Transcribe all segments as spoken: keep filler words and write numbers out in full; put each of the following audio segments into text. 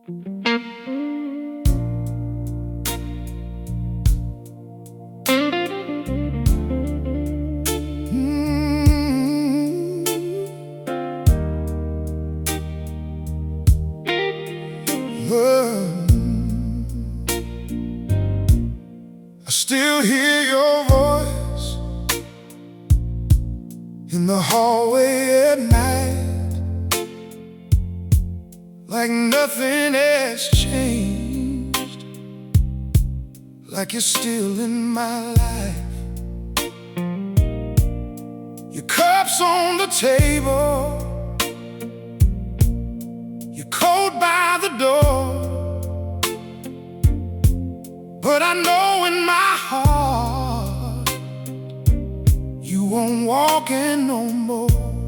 I still hear your voice in the hallway at night, like nothing has changed, like you're still in my life. Your cup's on the table, your coat by the door, but I know in my heart you won't walk in no more.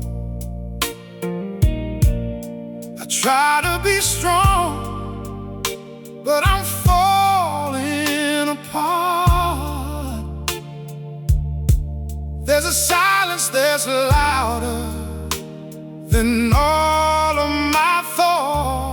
I try to be strong, but I'm falling apart. There's a silence that's louder than all of my thoughts.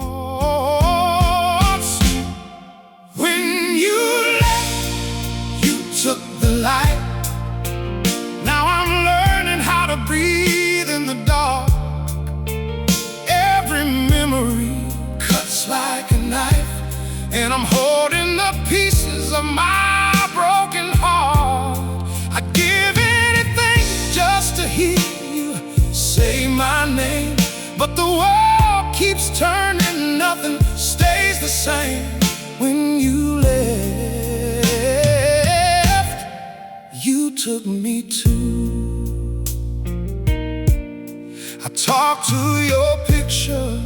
Took the light. Now I'm learning how to breathe in the dark. Every memory cuts like a knife, and I'm holding the pieces of my broken heart. I'd give anything just to hear you say my name, but the world keeps turning, nothing stays the same. When you left, you took me to. I talk to your picture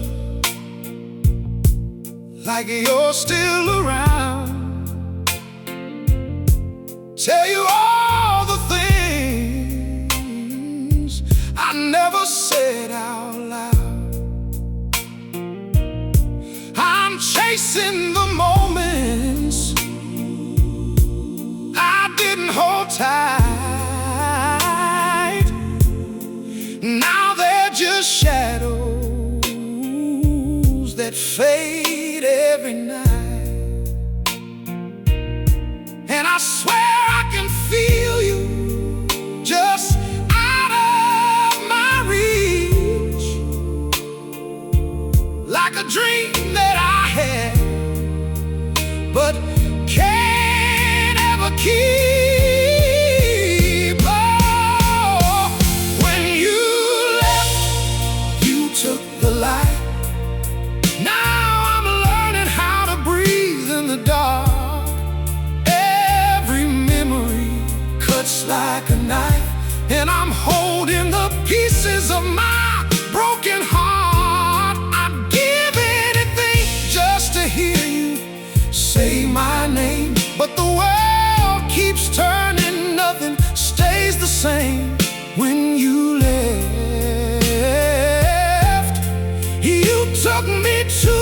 like you're still around. Tell you all the things I never said out loud. I'm chasing the moments I didn't hold tight. Now they're just shadows that fade every night. And I swear I can feel you just out of my reach, like a dream that I had but can't ever keep. Oh, when you left, you took the light. Now I'm learning how to breathe in the dark. Every memory cuts like a knife, and I'm holding the pieces of my broken heart. I'd give anything just to hear you say my name, but the world keeps turning, nothing stays the same. When you left, you took me to.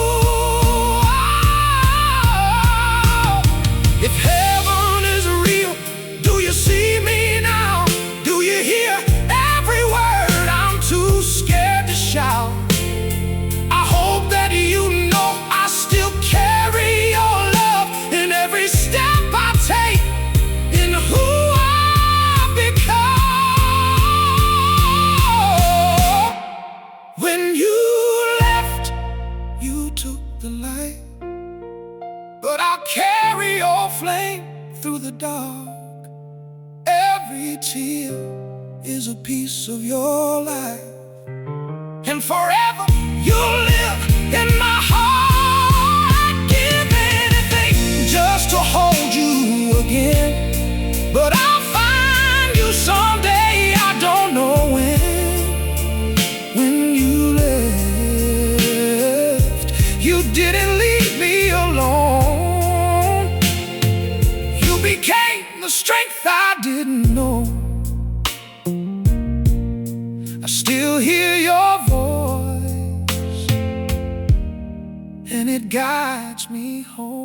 If heaven is real, do you see me now? Do you hear every word? I'm too scared to shout. I hope that you know I still carry your love in every step I take, in who I've become. When you left, you took the light, but I'll carry your flame through the dark. Every tear is a piece of your life, and forever you'll live in my heart. I'd give anything just to hold you again, but I'll find you someday, I don't know when. When you left, you didn't leave me alone. You became the strength I didn't know. I still hear your voice, and it guides me home.